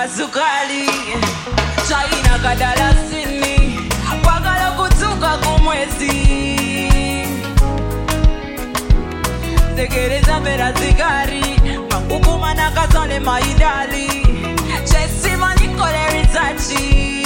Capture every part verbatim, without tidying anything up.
bazukali China kadalasini Wagala kutuka kumwezi Tegereza mera zigari Makukuma na kazale maidali Chesima nikole rizachi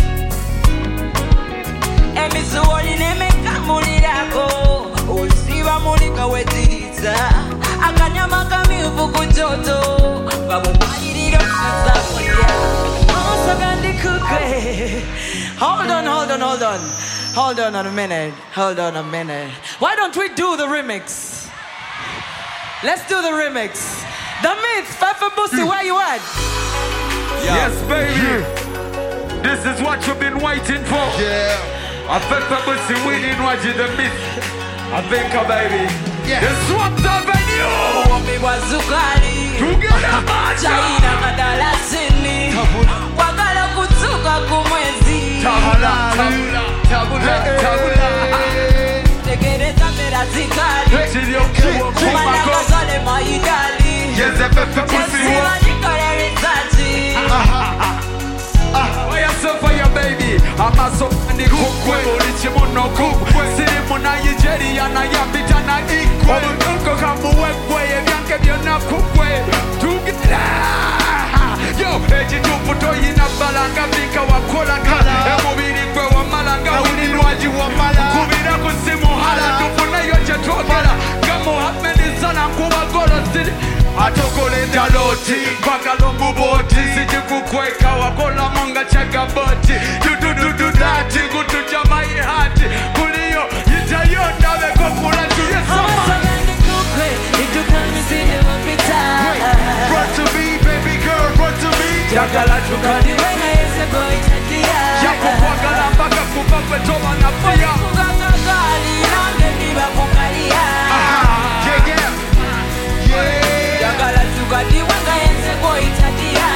Emisuoli nemeka mulirako Usiba mulika wetiriza Akanyama kamiuvu kujoto Babu mayiriro kuzamulia Mama gandi kukwe Hold on, hold on, hold on Hold on a minute, hold on a minute Why don't we do the remix? Let's do the remix. The Myth, Fefe Bussy, where you at? Yeah. Yes, baby. Yeah. This is what you've been waiting for. Yeah. I Fefe Bussy winning watching The Myth. I think, baby. Yeah. The Swamp Avenue. Wambi wazukali. Together, China kadalasini. Wagala kutuka kumwezi. Tabula, tabula, tabula, tabula. Tegereza mera zikali. Chili okay, Kumana kazale maidali. Yes, the Fefe Bussy. Chesima nikole rizachi. Why you so for your baby? I'm a so funny kukwe. Ulichi muno kukwe. Siri muna yijeri ya na yambita na ikwe. Omununko kamu wekwe. Ebyanke byona kukwe. Together. Yo, eji tuputo yina balanga vika wakola kala. Emubiri kwe wa malanga uninwaji wa mala. Kubira kusimu hala. Tupuna yoche tokala. Gamu hameni sana kuwa golo sili. Atokole daloti, bagalo muboti. Siji kukweka wakola monga chaga boti. Du du du du dati, gutu jamai hati. Kuliyo, yitayonda weko kula tuye sama. If you come and see them up in time. Run to me, baby girl, run to me. Jagala tukadi Wenga yese boy chakia. Yako kwagala mpaka kupakwe toma na pia. Kukakakali, nange niba kukalia. Yeah, yeah. Yeah. Jagala tukadi wenga yese boy chakia.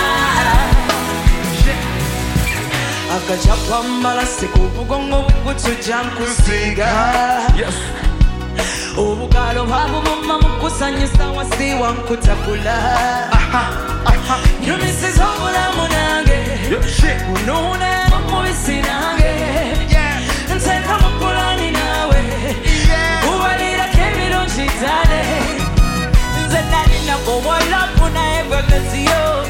Akachapa mbala siku bugongo bukuchuja mkusiga. Yes. Ubukalo habu mama mukusanyisa wasi wa nkutakula. Yumisi zomula munange. Unune mumubisi nange. Nteka mupulani nawe. Uwalira kebiro njitane. Nze nali nako walapu na ebwekesiyo.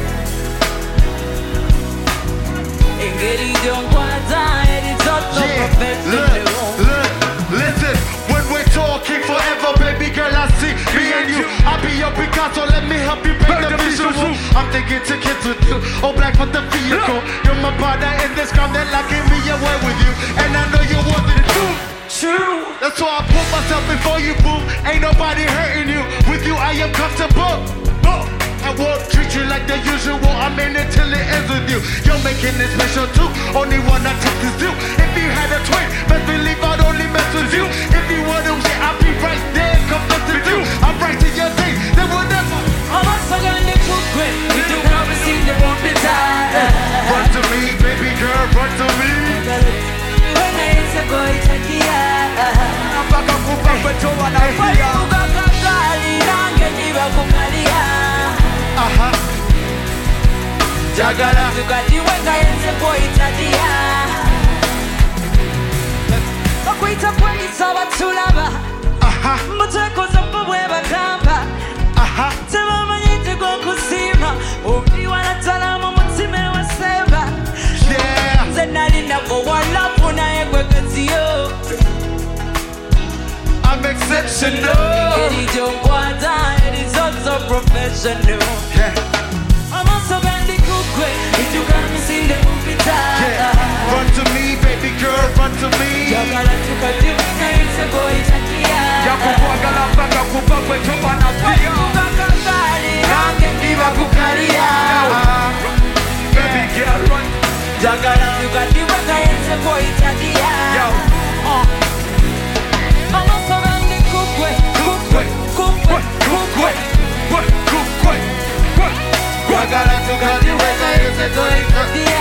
Engeri jongwaza eri toto professional. Listen, when we're talking forever, baby girl, I see me and you. I'll be your Picasso, let me help you paint the visual. I'm thinking to kids with you, all black for the vehicle. You're my partner in this crime, they're locking me away with you. And I know you wanted it too. True. That's why I put myself before you, boo. Ain't nobody hurting you. With you, I am comfortable. I won't treat you like the usual. I'm in it till it ends with you. You're making it special too. Only one I took is you. If you had a twin, best believe I'd only mess with you. If you want to shit, I'll be right there, confessing you. I'm right to your thing. They will never. I'm also gonna cook with. You do come and see the won't be tired. Run to me, baby girl, run to me. When I say go chakia. Mpaka kupakwe toma na pia. Kukakakali, nange niba kukalia. Aha. Jagala tukadi wenga yenze poitadia. Bakwita kweyisa batulaba. Aha. Mutekoza mbwe bagamba. Aha. Tebamanyite gwokusima. Obiwa natala mu mutima wasemba. Yeah. Nze nali nako walapu naye gwekesiyo. I'm exceptional. Eri jongwaza eri zozo professional. Yeah. I'm also gonna cook if you got me see the movie time. Yeah. Run to me, baby girl, run to me. Jagala tukadi wenga yenze poitadia. Yako kwagala mpaka kupakwe toma na pia. Kukakakali, nange niba kukalia. Baby girl, run. Jagala tukadi wenga yenze poitadia. I'm also gonna cook Kukwe, kukwe, kukwe, kukwe, kukwe. Jagala tukadi wenga yenze poitadia.